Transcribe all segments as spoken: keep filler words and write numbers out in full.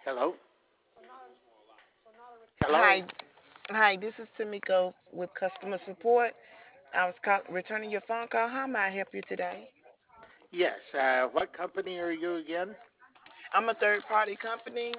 Hello? Hello? Hi, hi. This is Tamiko with customer support. I was call- returning your phone call. How may I help you today? Yes, uh, what company are you again? I'm a third party company,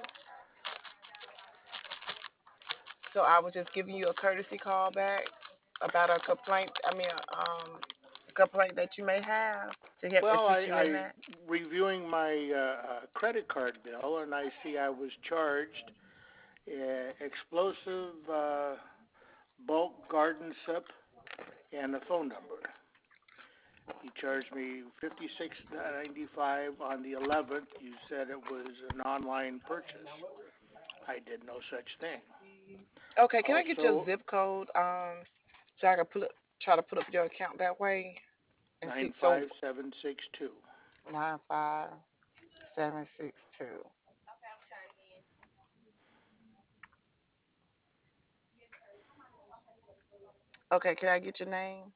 so I was just giving you a courtesy call back about a complaint. I mean, um, a complaint that you may have to help Well, I, assist you in I that. reviewing my uh, uh, credit card bill, and I see I was charged uh, explosive uh, bulk garden sip and a phone number. You charged me fifty-six ninety-five on the eleventh. You said it was an online purchase. I did no such thing. Okay, can I get your Also, zip code, um, so I can put up, try to put up your account that way and see? So nine five seven six two. nine five seven six two. Okay, can I get your name?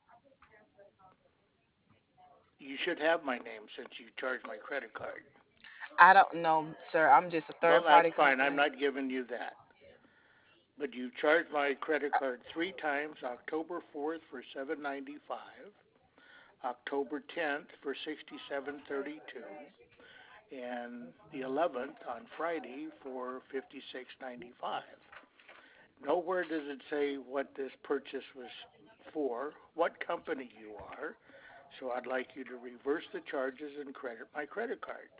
You should have my name since you charged my credit card. I don't know, sir. I'm just a Well, third that's party fine. I'm company. not giving you that. But you charged my credit card three times, October fourth for seven ninety-five, October tenth for sixty-seven thirty-two, and the eleventh on Friday for fifty-six ninety-five. Nowhere does it say what this purchase was for, what company you are, so I'd like you to reverse the charges and credit my credit card.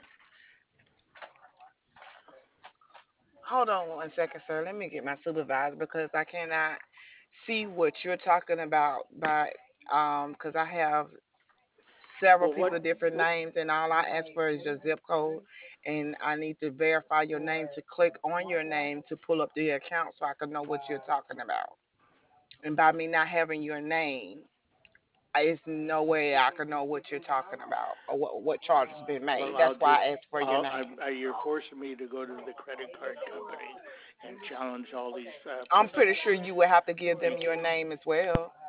Hold on one second, sir. Let me get my supervisor because I cannot see what you're talking about by um because I have several Well, people what, with different what names and all I ask for is your zip code and I need to verify your name to click on your name to pull up the account so I can know what you're talking about. And by me not having your name, it's no way I can know what you're talking about or what, what charge has been Well, made. I'll That's why just, I asked for your I'll, name. I'm, uh, you're forcing me to go to the credit card company and challenge all these uh, I'm pretty purchases. sure you would have to give them Thank you. your name as well.